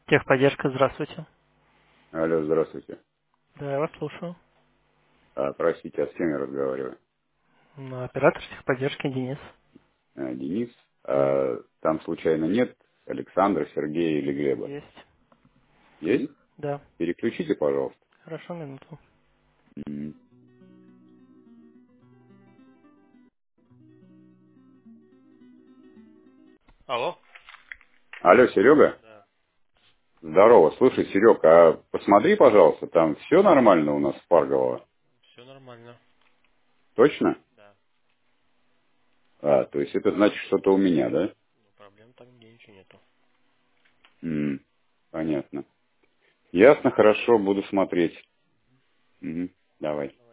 Техподдержка, здравствуйте. Алло, здравствуйте. Да, я вас слушаю. Простите, а с кем я разговариваю? Оператор техподдержки Денис. Денис. Там случайно нет Александра, Сергея или Глеба? Есть. Есть? Да. Переключите, пожалуйста. Хорошо, минуту. М. Алло? Алло, Серега? Да. Здорово. Слушай, Серег, посмотри, пожалуйста, там все нормально у нас в Паргово? Все нормально. Точно? Да. То есть это значит что-то у меня, да? Ну, проблем там нигде ничего нету. М. Понятно. Ясно, хорошо, буду смотреть. Мгм. Давай.